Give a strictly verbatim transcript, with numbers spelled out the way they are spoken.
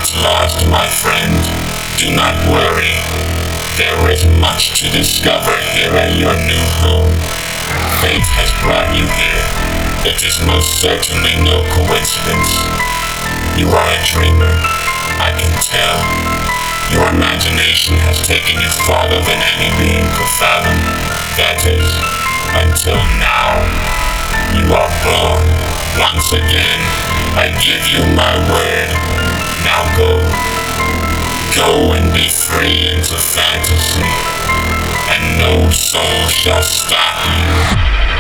not lost, my friend. Do not worry. There is much to discover here at your new home. Fate has brought you here. It is most certainly no coincidence. You are a dreamer, I can tell. Your imagination has taken you farther than any being could fathom. That is, until now. You are born. Once again, I give you my word. Now go. Go and be free into fantasy, and no soul shall stop you.